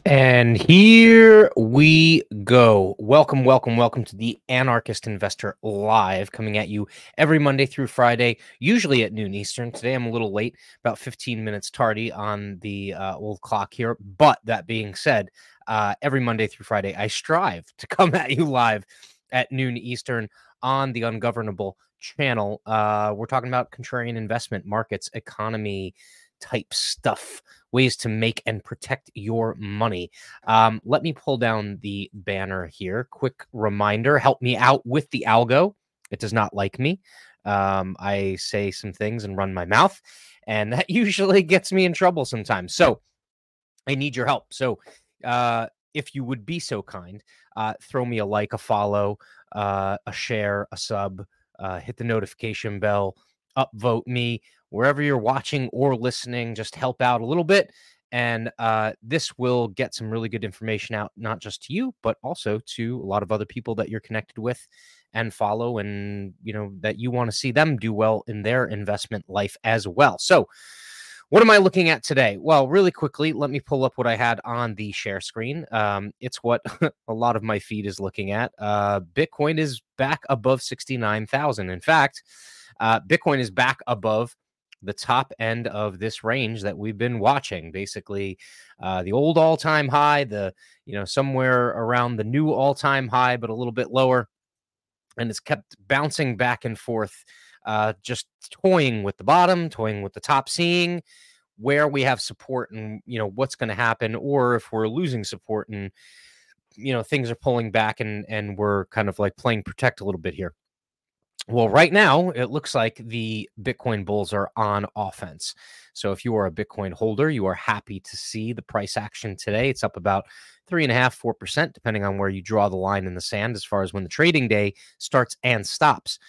And here we go. Welcome to the Anarchist Investor Live, coming at you every Monday through Friday, usually at noon Eastern. Today I'm a little late, about 15 minutes tardy on the old clock here. But that being said, every Monday through Friday, I strive to come at you live at noon Eastern on the Ungovernable channel. We're talking about contrarian investment, markets, economy type stuff, ways to make and protect your money. Let me pull down the banner here. Quick reminder, help me out with the algo. It does not like me. I say some things and run my mouth, and that usually gets me in trouble sometimes. So I need your help. So if you would be so kind, throw me a like, a follow, a share, a sub, hit the notification bell, upvote me wherever you're watching or listening. Just help out a little bit. And this will get some really good information out, not just to you, but also to a lot of other people that you're connected with and follow, and that you want to see them do well in their investment life as well. So what am I looking at today? Well, really quickly, let me pull up what I had on the share screen. It's what a lot of my feed is looking at. Bitcoin is back above 69,000. In fact, Bitcoin is back above the top end of this range that we've been watching. Basically, the old all-time high, somewhere around the new all-time high, but a little bit lower. And it's kept bouncing back and forth, just toying with the bottom, toying with the top, seeing where we have support and what's going to happen, or if we're losing support and things are pulling back and we're kind of like playing protect a little bit here. Well, right now it looks like the Bitcoin bulls are on offense. So if you are a Bitcoin holder, you are happy to see the price action today. It's up about 3.5%, 4%, depending on where you draw the line in the sand as far as when the trading day starts and stops.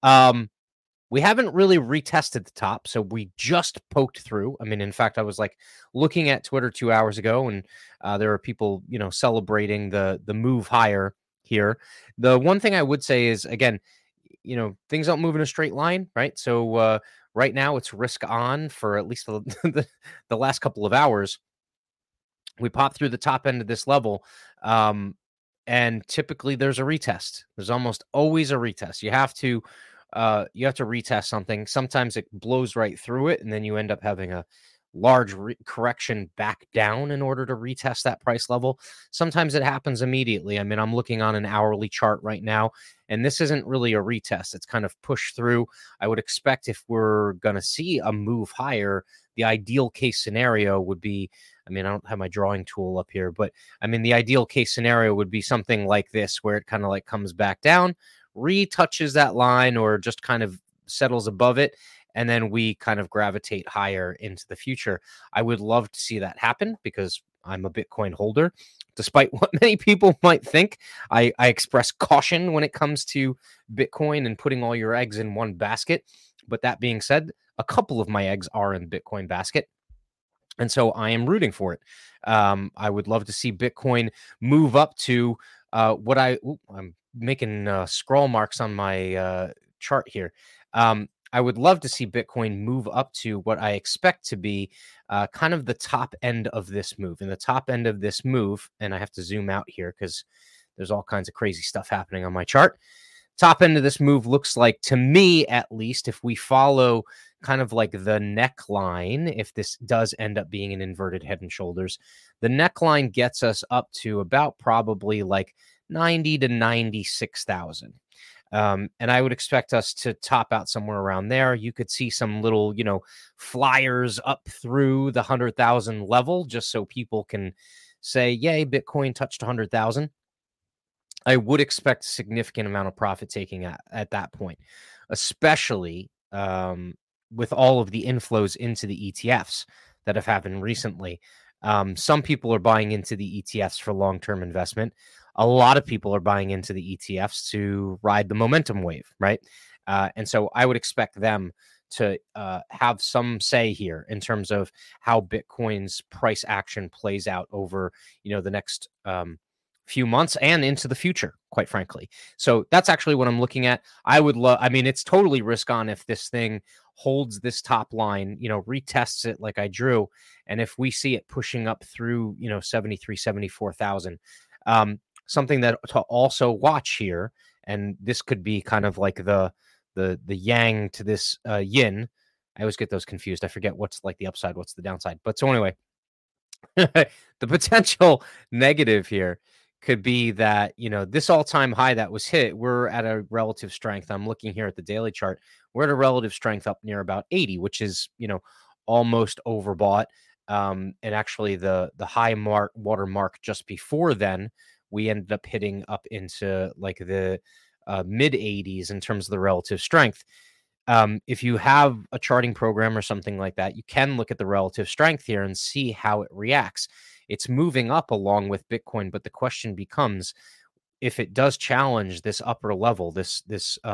We haven't really retested the top, so we just poked through. I mean, in fact, I was like looking at Twitter 2 hours ago, and there are people, celebrating the move higher here. The one thing I would say is, again, things don't move in a straight line, right? So right now it's risk on for at least the last couple of hours. We popped through the top end of this level, and typically there's a retest. There's almost always a retest. You have to retest something. Sometimes it blows right through it, and then you end up having a large correction back down in order to retest that price level. Sometimes it happens immediately. I mean, I'm looking on an hourly chart right now, and this isn't really a retest. It's kind of pushed through. I would expect if we're going to see a move higher, the ideal case scenario would be, I mean, I don't have my drawing tool up here, but I mean, the ideal case scenario would be something like this, where it kind of like comes back down, retouches that line, or just kind of settles above it, and then we kind of gravitate higher into the future. I would love to see that happen because I'm a Bitcoin holder. Despite what many people might think, I express caution when it comes to Bitcoin and putting all your eggs in one basket. But that being said, a couple of my eggs are in the Bitcoin basket, and so I am rooting for it. I would love to see Bitcoin move up to I'm making scroll marks on my chart here. I would love to see Bitcoin move up to what I expect to be kind of the top end of this move. And the top end of this move, and I have to zoom out here because there's all kinds of crazy stuff happening on my chart. Top end of this move looks like, to me at least, if we follow kind of like the neckline, if this does end up being an inverted head and shoulders, the neckline gets us up to about probably like 90 to 96,000. And I would expect us to top out somewhere around there. You could see some little, flyers up through the 100,000 level, just so people can say, yay, Bitcoin touched 100,000. I would expect a significant amount of profit taking at that point, especially with all of the inflows into the ETFs that have happened recently. Some people are buying into the ETFs for long-term investment. A lot of people are buying into the ETFs to ride the momentum wave, right? And so I would expect them to have some say here in terms of how Bitcoin's price action plays out over, the next few months and into the future, quite frankly. So that's actually what I'm looking at. I would love, I mean, it's totally risk on if this thing holds this top line, retests it like I drew. And if we see it pushing up through, 73, 74,000, something that to also watch here, and this could be kind of like the yang to this yin. I always get those confused. I forget what's like the upside, what's the downside. But so anyway, the potential negative here could be that, this all-time high that was hit, we're at a relative strength. I'm looking here at the daily chart. We're at a relative strength up near about 80, which is, almost overbought. And actually the high water mark just before then, we ended up hitting up into like the mid 80s in terms of the relative strength. If you have a charting program or something like that, you can look at the relative strength here and see how it reacts. It's moving up along with Bitcoin, but the question becomes, if it does challenge this upper level, this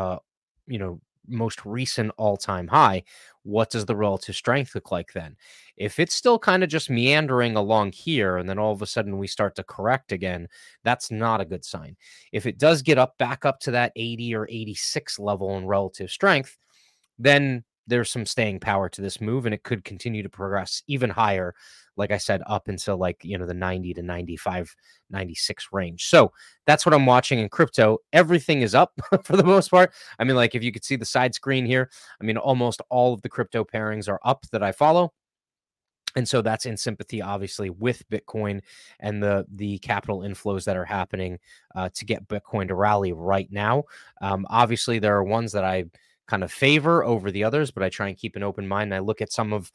most recent all-time high, what does the relative strength look like then? If it's still kind of just meandering along here and then all of a sudden we start to correct again, that's not a good sign. If it does get back up to that 80 or 86 level in relative strength, then there's some staying power to this move and it could continue to progress even higher, like I said, up until like, the 90 to 95, 96 range. So that's what I'm watching in crypto. Everything is up for the most part. I mean, like if you could see the side screen here, I mean, almost all of the crypto pairings are up that I follow. And so that's in sympathy, obviously, with Bitcoin and the capital inflows that are happening to get Bitcoin to rally right now. Obviously, there are ones that I kind of favor over the others, but I try and keep an open mind. I look at some of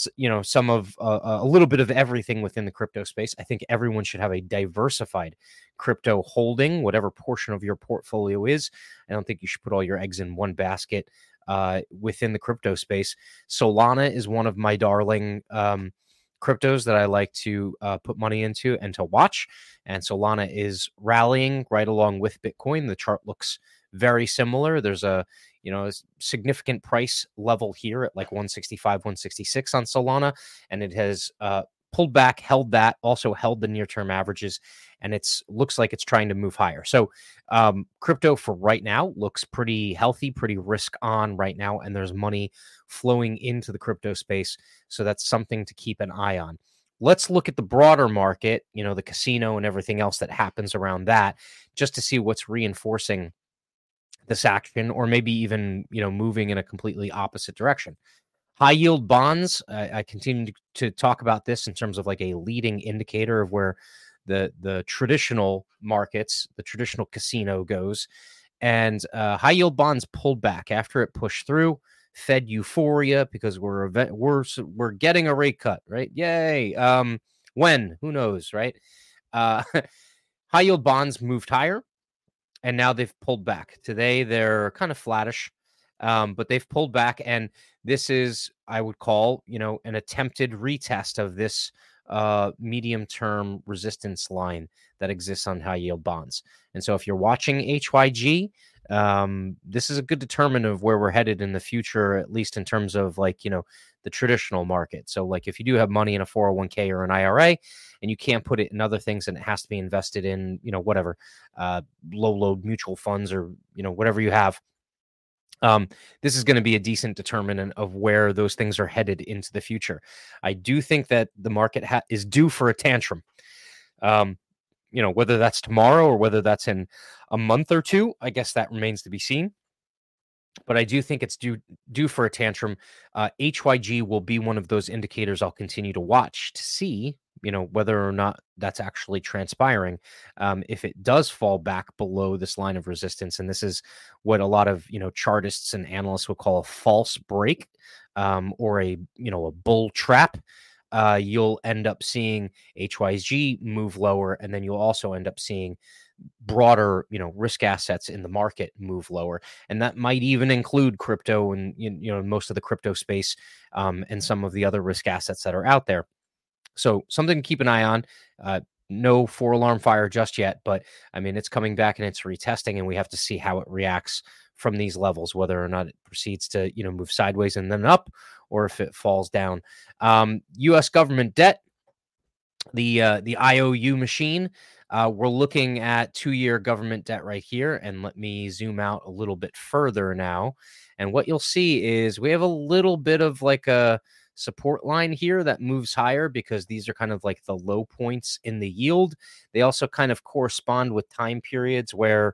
a little bit of everything within the crypto space. I think everyone should have a diversified crypto holding, whatever portion of your portfolio is. I don't think you should put all your eggs in one basket within the crypto space. Solana is one of my darling cryptos that I like to put money into and to watch. And Solana is rallying right along with Bitcoin. The chart looks very similar. There's a significant price level here at like 165, 166 on Solana, and it has pulled back, held that, also held the near-term averages, and looks like it's trying to move higher. So crypto for right now looks pretty healthy, pretty risk on right now, and there's money flowing into the crypto space. So that's something to keep an eye on. Let's look at the broader market, the casino and everything else that happens around that, just to see what's reinforcing this action, or maybe even, moving in a completely opposite direction. High yield bonds, I continue to talk about this in terms of like a leading indicator of where the traditional markets, the traditional casino goes. And high yield bonds pulled back after it pushed through, Fed euphoria because we're getting a rate cut, right? Yay. When? Who knows, right? High yield bonds moved higher, and now they've pulled back. Today they're kind of flattish, but they've pulled back, and this is, I would call, an attempted retest of this medium-term resistance line that exists on high-yield bonds. And so if you're watching HYG, this is a good determinant of where we're headed in the future, at least in terms of like, the traditional market. So like if you do have money in a 401k or an IRA and you can't put it in other things and it has to be invested in, whatever, low load mutual funds or, whatever you have, this is going to be a decent determinant of where those things are headed into the future. I do think that the market is due for a tantrum. Whether that's tomorrow or whether that's in a month or two, I guess that remains to be seen. But I do think it's due for a tantrum. HYG will be one of those indicators I'll continue to watch to see, whether or not that's actually transpiring. If it does fall back below this line of resistance, and this is what a lot of, chartists and analysts would call a false break, or a bull trap, you'll end up seeing HYG move lower, and then you'll also end up seeing broader, risk assets in the market move lower. And that might even include crypto and, most of the crypto space, and some of the other risk assets that are out there. So something to keep an eye on. No 4-alarm fire just yet, but I mean, it's coming back and it's retesting, and we have to see how it reacts from these levels, whether or not it proceeds to, move sideways and then up, or if it falls down. U.S. government debt, the IOU machine, We're looking at 2-year government debt right here. And let me zoom out a little bit further now. And what you'll see is we have a little bit of like a support line here that moves higher because these are kind of like the low points in the yield. They also kind of correspond with time periods where,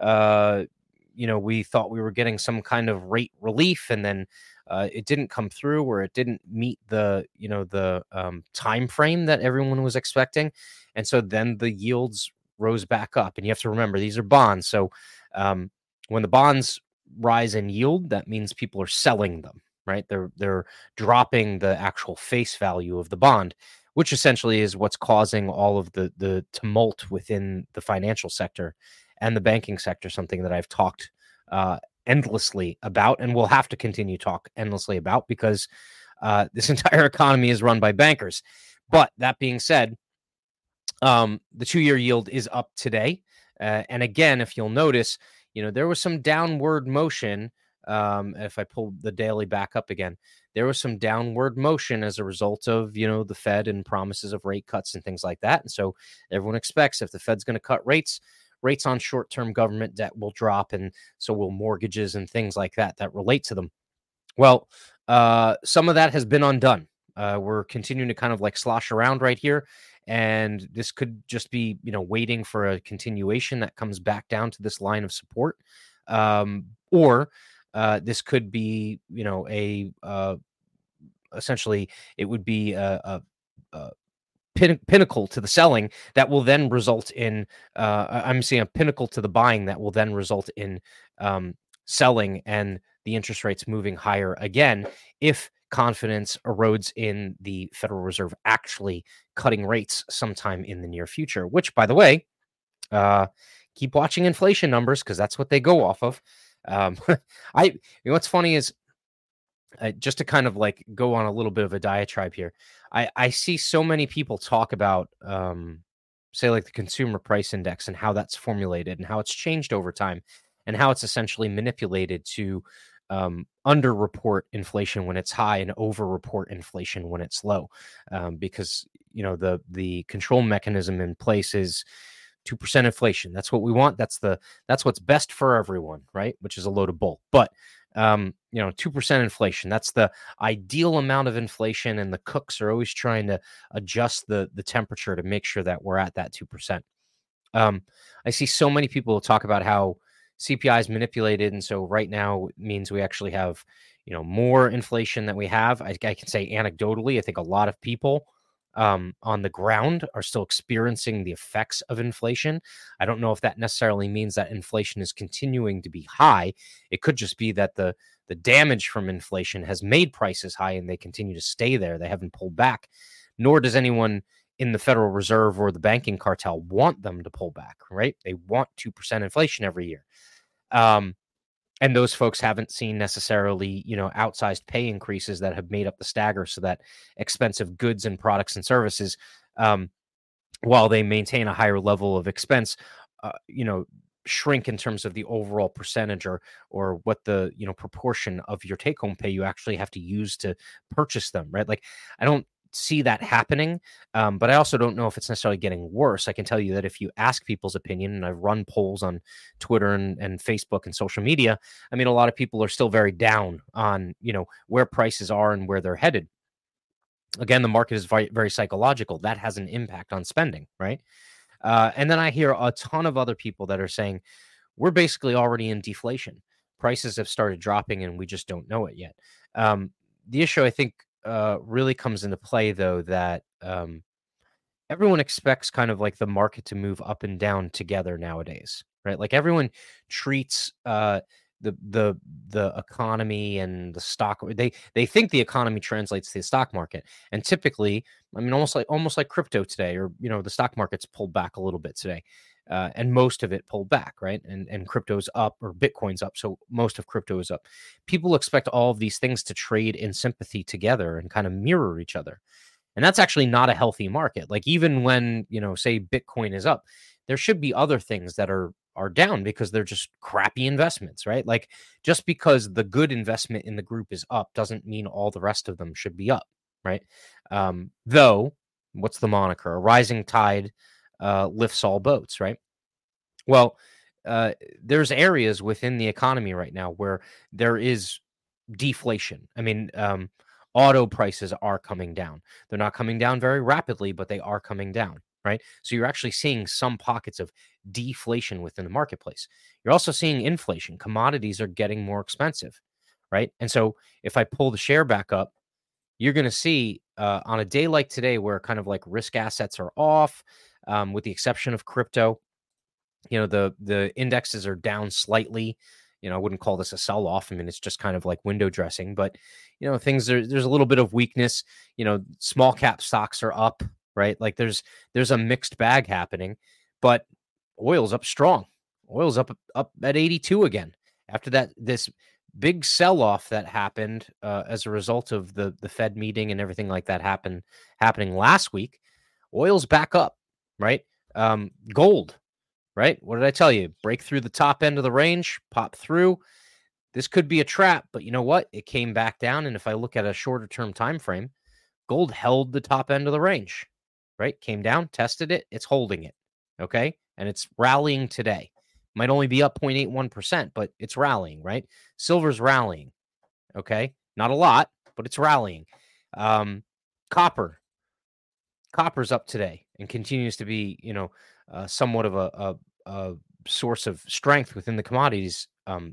we thought we were getting some kind of rate relief, and then it didn't come through, or it didn't meet the time frame that everyone was expecting, and so then the yields rose back up. And you have to remember, these are bonds, so when the bonds rise in yield, that means people are selling them, right? They're dropping the actual face value of the bond, which essentially is what's causing all of the tumult within the financial sector and the banking sector, something that I've talked endlessly about, and we'll have to continue to talk endlessly about, because this entire economy is run by bankers. But that being said, the 2-year yield is up today. And again, if you'll notice, there was some downward motion. If I pull the daily back up again, there was some downward motion as a result of, the Fed and promises of rate cuts and things like that. And so everyone expects, if the Fed's going to cut rates on short-term government debt will drop, and so will mortgages and things like that relate to them. Well, some of that has been undone. We're continuing to kind of like slosh around right here, and this could just be, waiting for a continuation that comes back down to this line of support, or this could be, essentially it would be a pinnacle to the selling that will then result in I'm seeing a pinnacle to the buying that will then result in selling and the interest rates moving higher again, if confidence erodes in the Federal Reserve actually cutting rates sometime in the near future, which, by the way, keep watching inflation numbers, because that's what they go off of. What's funny is, just to kind of like go on a little bit of a diatribe here, I see so many people talk about, say, like the consumer price index and how that's formulated and how it's changed over time and how it's essentially manipulated to underreport inflation when it's high and overreport inflation when it's low, because the control mechanism in place is 2% inflation. That's what we want. That's what's best for everyone, right? Which is a load of bull. But 2% inflation, that's the ideal amount of inflation, and the cooks are always trying to adjust the temperature to make sure that we're at that 2%. I see so many people talk about how CPI is manipulated, and so right now it means we actually have more inflation than we have. I can say anecdotally, I think a lot of people on the ground are still experiencing the effects of inflation. I don't know if that necessarily means that inflation is continuing to be high. It could just be that the damage from inflation has made prices high and they continue to stay there. They haven't pulled back, nor does anyone in the Federal Reserve or the banking cartel want them to pull back, right? They want 2% inflation every year. And those folks haven't seen necessarily, outsized pay increases that have made up the stagger, so that expensive goods and products and services, while they maintain a higher level of expense, shrink in terms of the overall percentage or what the, proportion of your take home pay you actually have to use to purchase them, right? Like, I don't see that happening, but I also don't know if it's necessarily getting worse. I can tell you that if you ask people's opinion, and I've run polls on Twitter and Facebook and social media, I mean, a lot of people are still very down on where prices are and where they're headed. Again, the market is very, very psychological. That has an impact on spending, right? And then I hear a ton of other people that are saying we're basically already in deflation. Prices have started dropping and we just don't know it yet. The issue, I think, really comes into play, though, that everyone expects kind of like the market to move up and down together nowadays, right? Like, everyone treats the economy and the stock. They think the economy translates to the stock market, and typically, I mean, almost like crypto today, or the stock market's pulled back a little bit today. And most of it pulled back, right? And crypto's up, or Bitcoin's up, so most of crypto is up. People expect all of these things to trade in sympathy together and kind of mirror each other. And that's actually not a healthy market. Like, even when, say Bitcoin is up, there should be other things that are down because they're just crappy investments, right? Like, just because the good investment in the group is up doesn't mean all the rest of them should be up, right? Though, what's the moniker? A rising tide lifts all boats, right? Well, there's areas within the economy right now where there is deflation. I mean, auto prices are coming down. They're not coming down very rapidly, but they are coming down, right? So you're actually seeing some pockets of deflation within the marketplace. You're also seeing inflation. Commodities are getting more expensive, right? And so if I pull the share back up, you're going to see on a day like today, where kind of like risk assets are off, with the exception of crypto, the indexes are down slightly. I wouldn't call this a sell off. I mean, it's just kind of like window dressing, but there's a little bit of weakness. Small cap stocks are up, right? Like there's a mixed bag happening, but oil's up strong. Oil's up at 82 again after this big sell off that happened as a result of the Fed meeting and everything like that happening last week. Oil's back up, right? Gold, right? What did I tell you? Break through the top end of the range, pop through. This could be a trap, but you know what? It came back down, and if I look at a shorter term time frame, gold held the top end of the range, right? Came down, tested it, it's holding it, okay? And it's rallying today. Might only be up 0.81%, but it's rallying, right? Silver's rallying, okay? Not a lot, but it's rallying. Copper's up today and continues to be, somewhat of a source of strength within the commodities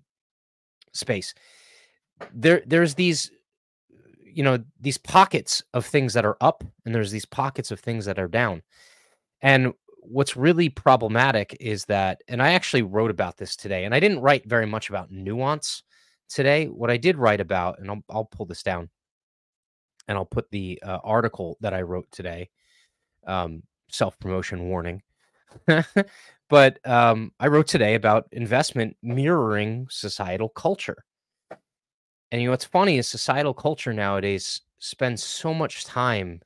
space. There's these pockets of things that are up, and there's these pockets of things that are down. And what's really problematic is that, and I actually wrote about this today, and I didn't write very much about nuance today. What I did write about, and I'll pull this down, and I'll put the article that I wrote today. Self-promotion warning. But I wrote today about investment mirroring societal culture. And what's funny is societal culture nowadays spends so much time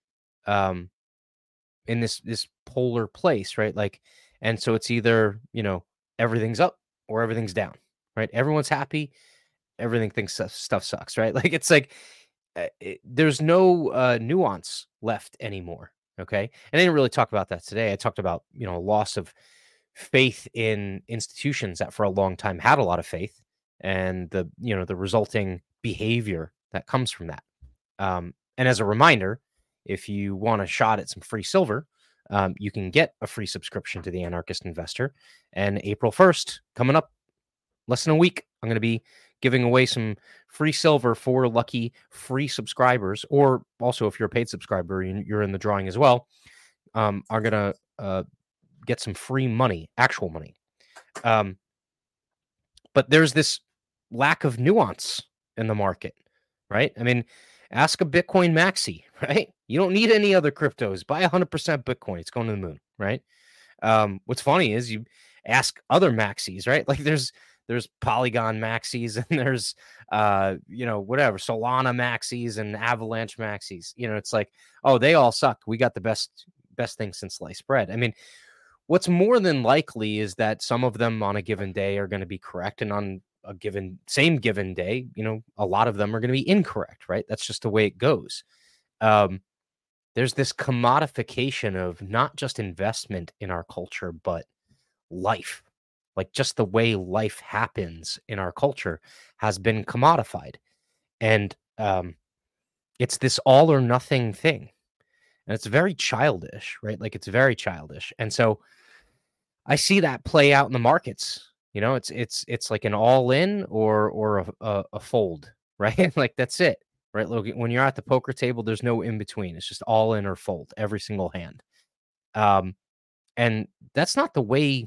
in this polar place, right? Like, and so it's either, everything's up or everything's down, right? Everyone's happy, everything thinks stuff sucks, right? Like it's like there's no nuance left anymore. Okay. And I didn't really talk about that today. I talked about, loss of faith in institutions that for a long time had a lot of faith, and the resulting behavior that comes from that. And as a reminder, if you want a shot at some free silver, you can get a free subscription to the Anarchist Investor. And April 1st, coming up less than a week, I'm going to be giving away some free silver for lucky free subscribers, or also if you're a paid subscriber and you're in the drawing as well, are going to get some free money, actual money. But there's this lack of nuance in the market, right? I mean, ask a Bitcoin maxi, right? You don't need any other cryptos. Buy 100% Bitcoin. It's going to the moon, right? What's funny is you ask other maxis, right? Like there's Polygon maxis, and there's whatever Solana maxis and Avalanche maxis. It's like, oh, they all suck. We got the best thing since sliced bread. I mean, what's more than likely is that some of them on a given day are going to be correct, and on a same given day, a lot of them are going to be incorrect, right? That's just the way it goes. There's this commodification of not just investment in our culture, but life. Like just the way life happens in our culture has been commodified. And it's this all or nothing thing. And it's very childish, right? Like it's very childish. And so I see that play out in the markets. It's like an all in or a fold, right? Like that's it, right? Look, when you're at the poker table, there's no in between. It's just all in or fold every single hand. And that's not the way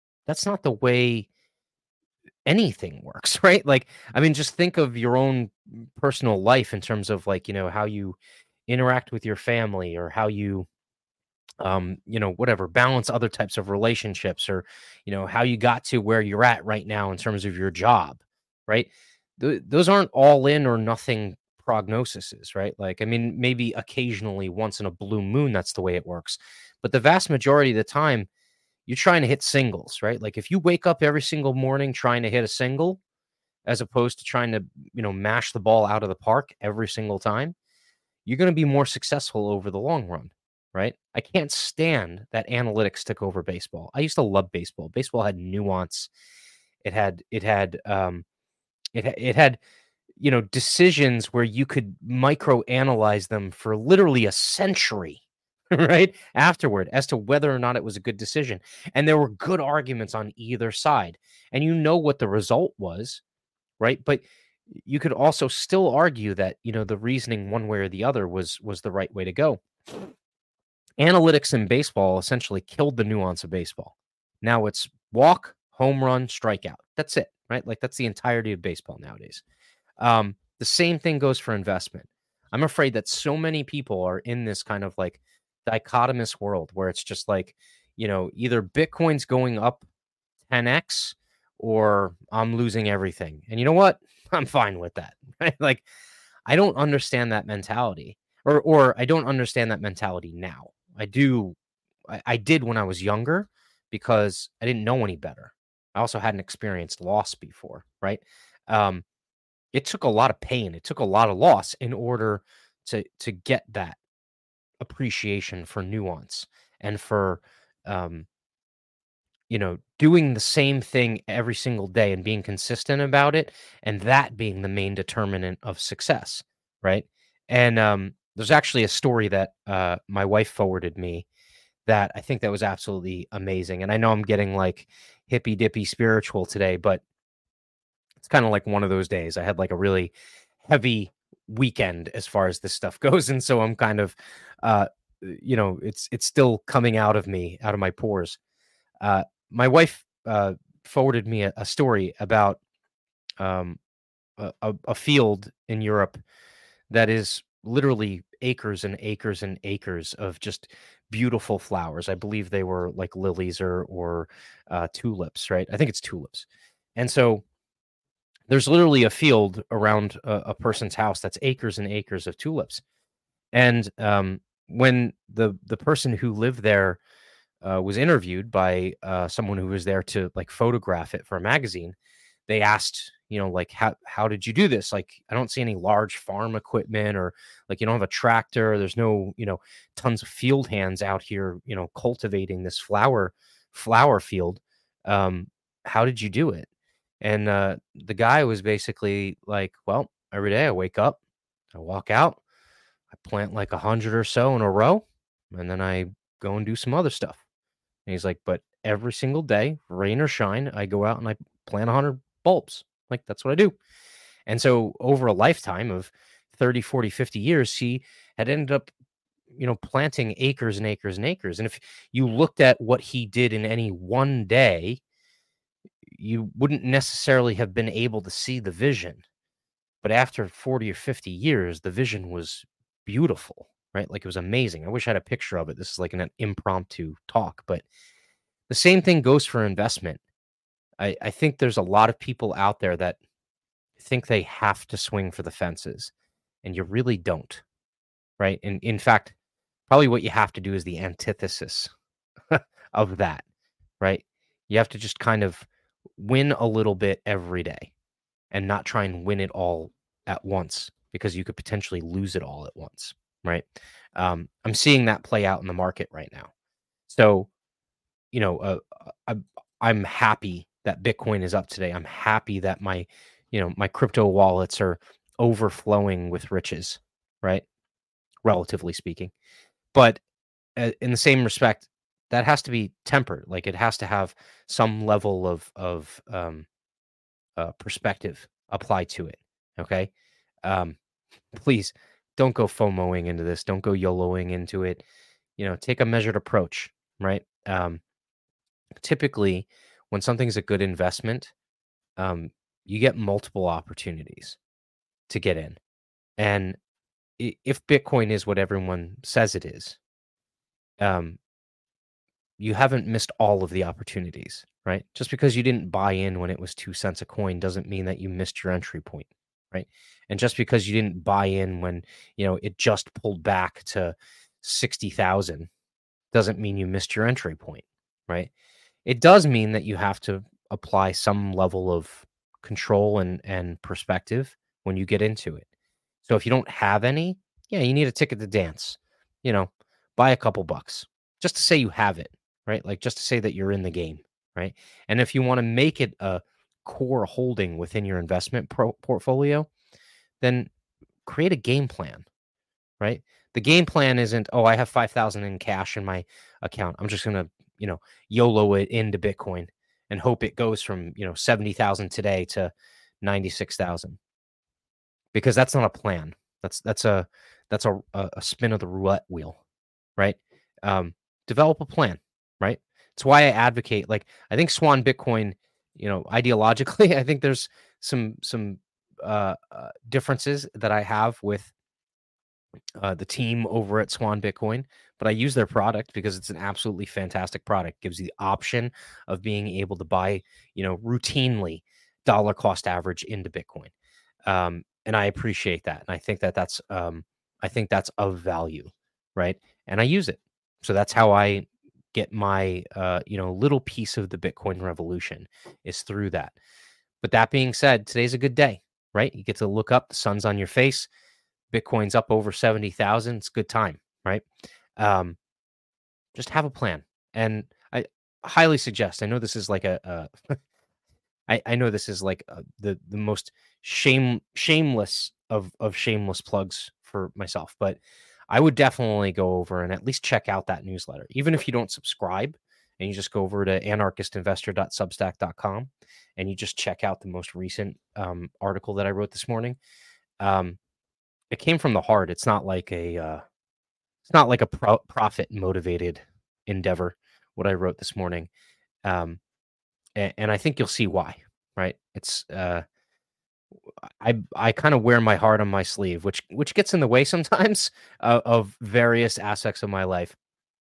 anything works, right? Like, I mean, just think of your own personal life in terms of like, how you interact with your family, or how you whatever, balance other types of relationships, or how you got to where you're at right now in terms of your job, right? Those aren't all in or nothing prognoses, right? Like, I mean, maybe occasionally once in a blue moon that's the way it works, but the vast majority of the time you're trying to hit singles, right? Like if you wake up every single morning trying to hit a single, as opposed to trying to mash the ball out of the park every single time, you're going to be more successful over the long run. right? I can't stand that analytics took over baseball. I used to love baseball. Baseball had nuance. It had decisions where you could micro analyze them for literally a century, right? Afterward, as to whether or not it was a good decision. And there were good arguments on either side. And you know what the result was, right? But you could also still argue that, the reasoning one way or the other was the right way to go. Analytics in baseball essentially killed the nuance of baseball. Now it's walk, home run, strikeout. That's it, right? Like that's the entirety of baseball nowadays. The same thing goes for investment. I'm afraid that so many people are in this kind of like dichotomous world where it's just like, either Bitcoin's going up 10x or I'm losing everything. And you know what? I'm fine with that. Right? Like I don't understand that mentality. Or I don't understand that mentality now. I did when I was younger because I didn't know any better. I also hadn't experienced loss before, right? Um, it took a lot of pain. It took a lot of loss in order to get that appreciation for nuance and for um, doing the same thing every single day and being consistent about it, and that being the main determinant of success, right? And there's actually a story that my wife forwarded me that I think that was absolutely amazing. And I know I'm getting like hippy dippy spiritual today, but it's kind of like one of those days. I had like a really heavy weekend as far as this stuff goes, and so I'm kind of, it's still coming out of me, out of my pores. My wife forwarded me a story about um, a field in Europe that is literally acres and acres and acres of just beautiful flowers. I believe they were like lilies or tulips, right? I think it's tulips. And so there's literally a field around a person's house that's acres and acres of tulips. And when the person who lived there was interviewed by someone who was there to like photograph it for a magazine, they asked, like how did you do this? Like, I don't see any large farm equipment or like you don't have a tractor. There's no tons of field hands out here cultivating this flower field. Um, how did you do it? And the guy was basically like, well, every day I wake up, I walk out, I plant like 100 or so in a row, and then I go and do some other stuff. And he's like, "But every single day, rain or shine, I go out and I plant 100 bulbs. Like, that's what I do." And so over a lifetime of 30, 40, 50 years, he had ended up, planting acres and acres and acres. And if you looked at what he did in any one day, you wouldn't necessarily have been able to see the vision. But after 40 or 50 years, the vision was beautiful, right? Like, it was amazing. I wish I had a picture of it. This is like an impromptu talk, but the same thing goes for investment. I think there's a lot of people out there that think they have to swing for the fences, and you really don't, right? And in fact, probably what you have to do is the antithesis of that, right? You have to just kind of win a little bit every day and not try and win it all at once because you could potentially lose it all at once, right? I'm seeing that play out in the market right now. So, you know, uh, I'm happy that Bitcoin is up today. I'm happy that my crypto wallets are overflowing with riches, right? Relatively speaking. But in the same respect, that has to be tempered. Like it has to have some level of perspective applied to it. Okay. Um, please don't go FOMOing into this. Don't go YOLOing into it. Take a measured approach, right? Typically, when something's a good investment, um, you get multiple opportunities to get in. And if Bitcoin is what everyone says it is, um, you haven't missed all of the opportunities, right? Just because you didn't buy in when it was 2 cents a coin doesn't mean that you missed your entry point, right? And just because you didn't buy in when it just pulled back to 60,000 doesn't mean you missed your entry point, right? It does mean that you have to apply some level of control and perspective when you get into it. So if you don't have any, yeah, you need a ticket to dance, you know. buy a couple bucks just to say you have it, right? Like just to say that you're in the game, right? And if you want to make it a core holding within your investment portfolio, then create a game plan, right? The game plan isn't, oh, I have 5,000 in cash in my account. I'm just going to, YOLO it into Bitcoin and hope it goes from, 70,000 today to 96,000, because that's not a plan. That's a spin of the roulette wheel, right? Develop a plan, right? It's why I advocate, like, I think Swan Bitcoin, ideologically, I think there's some differences that I have with the team over at Swan Bitcoin, but I use their product because it's an absolutely fantastic product. Gives you the option of being able to buy, routinely dollar cost average into Bitcoin, and I appreciate that, and I think that's of value, right? And I use it, so that's how I get my little piece of the Bitcoin revolution, is through that. But that being said, today's a good day, right? You get to look up, the sun's on your face. Bitcoin's up over 70,000. It's a good time, right? Just have a plan. And I highly suggest, I know this is like I know this is like the most shameless of shameless plugs for myself, but I would definitely go over and at least check out that newsletter. Even if you don't subscribe and you just go over to anarchistinvestor.substack.com and you just check out the most recent article that I wrote this morning. It came from the heart. It's not like a profit motivated endeavor, what I wrote this morning. And I think you'll see why, right? It's I kind of wear my heart on my sleeve, which gets in the way sometimes of various aspects of my life.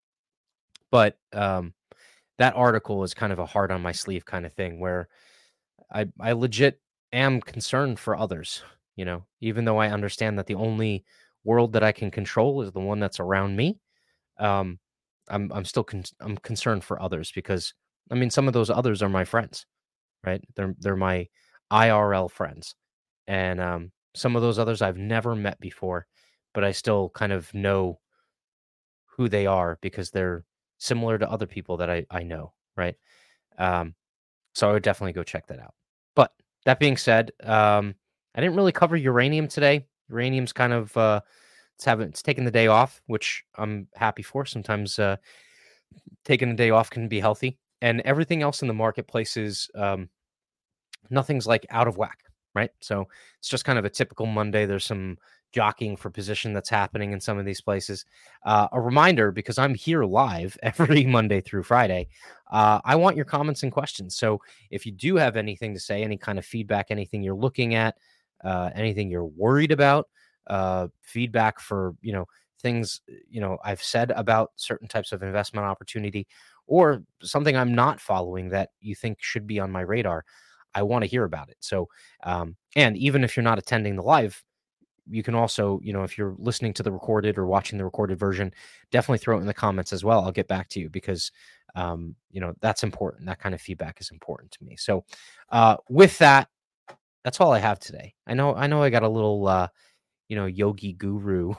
But that article is kind of a heart on my sleeve kind of thing, where I legit am concerned for others. Even though I understand that the only world that I can control is the one that's around me, I'm still I'm concerned for others, because I mean, some of those others are my friends, right? They're my IRL friends, and some of those others I've never met before, but I still kind of know who they are because they're similar to other people that I know, right? So I would definitely go check that out. But that being said, I didn't really cover uranium today. Uranium's kind of it's taking the day off, which I'm happy for. Sometimes taking a day off can be healthy, and everything else in the marketplace is nothing's like out of whack, right? So it's just kind of a typical Monday. There's some jockeying for position that's happening in some of these places. A reminder, because I'm here live every Monday through Friday, I want your comments and questions. So if you do have anything to say, any kind of feedback, anything you're looking at, anything you're worried about, feedback for, things, I've said about certain types of investment opportunity, or something I'm not following that you think should be on my radar, I want to hear about it. So, and even if you're not attending the live, you can also, if you're listening to the recorded or watching the recorded version, definitely throw it in the comments as well. I'll get back to you because, that's important. That kind of feedback is important to me. So, with that, that's all I have today. I know I got a little, yogi guru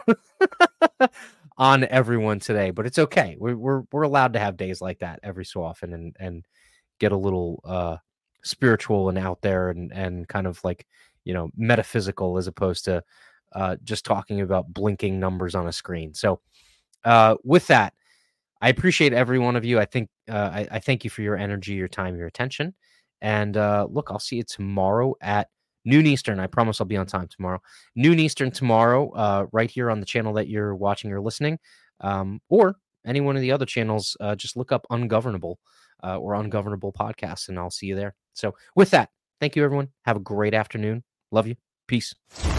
on everyone today, but it's okay. We're allowed to have days like that every so often, and get a little spiritual and out there, and kind of like, metaphysical, as opposed to just talking about blinking numbers on a screen. So with that, I appreciate every one of you. I think I thank you for your energy, your time, your attention. And look, I'll see you tomorrow at noon Eastern. I promise I'll be on time tomorrow. Noon Eastern tomorrow, right here on the channel that you're watching or listening, or any one of the other channels. Just look up Ungovernable or Ungovernable Podcasts, and I'll see you there. So with that, thank you, everyone. Have a great afternoon. Love you. Peace.